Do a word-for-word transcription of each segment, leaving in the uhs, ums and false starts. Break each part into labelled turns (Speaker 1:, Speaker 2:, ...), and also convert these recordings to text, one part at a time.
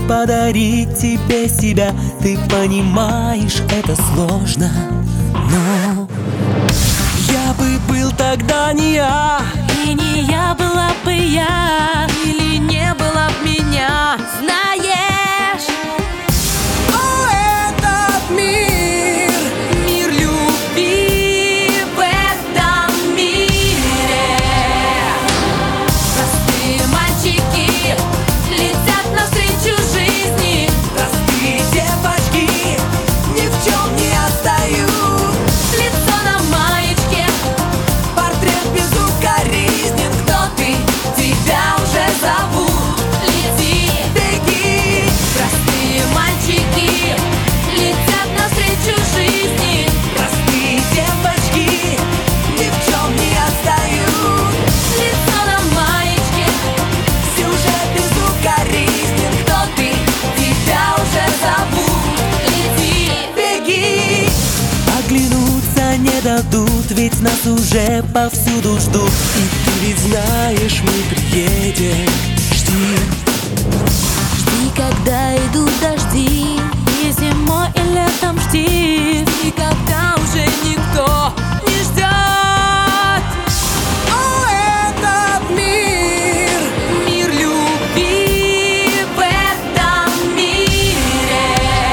Speaker 1: подарить тебе себя. Ты понимаешь, это сложно, но я бы был тогда не я,
Speaker 2: и не я была бы я, или не было б меня. Знаешь,
Speaker 1: о, этот мир,
Speaker 2: мир любви в этом мире. Простые мальчики летят навстречу жизни,
Speaker 1: простые девочки ни в чем не отстают.
Speaker 2: лицо на маечке,
Speaker 1: Портрет безукоризнен.
Speaker 2: кто ты, тебя уже зовут. Лети,
Speaker 1: Беги,
Speaker 2: простые мальчики летят навстречу жизни,
Speaker 1: простые девочки ни в чем не отстают.
Speaker 2: лицо на маечке,
Speaker 1: Сюжет безукоризнен.
Speaker 2: кто ты, тебя уже зовут. Лети,
Speaker 1: Беги, оглянуться не дадут, ведь нас уже повсюду ждут. И ты ведь знаешь, мы приедем. Жди,
Speaker 2: жди, когда идут дожди, и зимой, и летом жди, и когда уже никто не ждет.
Speaker 1: о, этот мир,
Speaker 2: Мир любви в этом мире.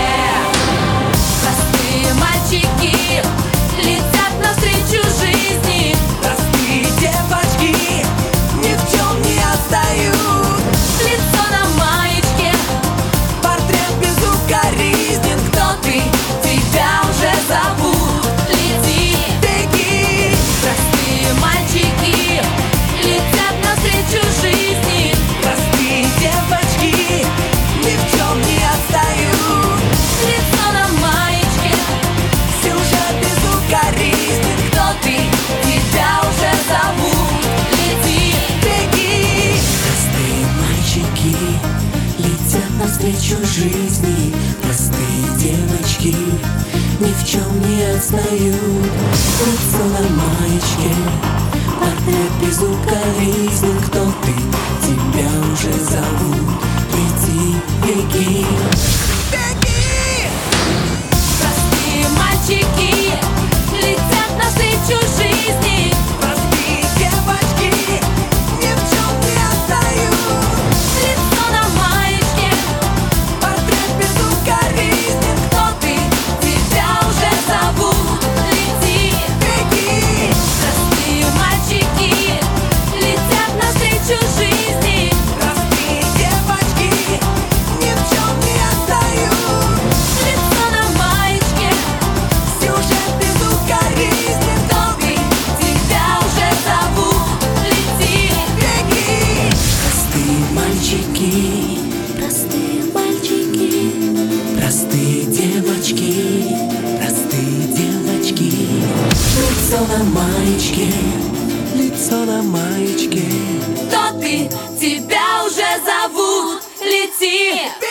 Speaker 2: Простые мальчики летят навстречу жизни,
Speaker 1: простые девочки ни в чем не отстают.
Speaker 2: лицо на маечке,
Speaker 1: Портрет безукоризнен.
Speaker 2: кто ты, тебя уже зовут. Лети,
Speaker 1: Беги,
Speaker 2: простые мальчики летят навстречу жизни,
Speaker 1: простые девочки ни в чем не отстают.
Speaker 2: лицо на маечке,
Speaker 1: Сюжет безукоризнен.
Speaker 2: кто ты, тебя уже зовут. Лети,
Speaker 1: Беги, простые мальчики летят навстречу жизни, простые девочки ни в чем не отстают. Лицо на маечке, портрет безукоризнен. Кто ты, тебя уже зовут. Лети, беги, беги,
Speaker 2: простые мальчики летят навстречу жизни,
Speaker 1: простые девочки ни в чем не отстают.
Speaker 2: лицо на маечке,
Speaker 1: Портрет безукоризнен.
Speaker 2: кто ты, тебя уже зовут. Лети,
Speaker 1: Беги,
Speaker 2: простые мальчики летят навстречу жизни,
Speaker 1: простые девочки ни в чем не отстают.
Speaker 2: лицо на маечке,
Speaker 1: Сюжет безукоризнен.
Speaker 2: кто ты, тебя уже зовут. Лети,
Speaker 1: Беги, простые мальчики,
Speaker 2: простые мальчики,
Speaker 1: простые девочки, простые девочки. Лицо на маечке, лицо на маечке.
Speaker 2: кто ты, тебя уже зовут. Лети.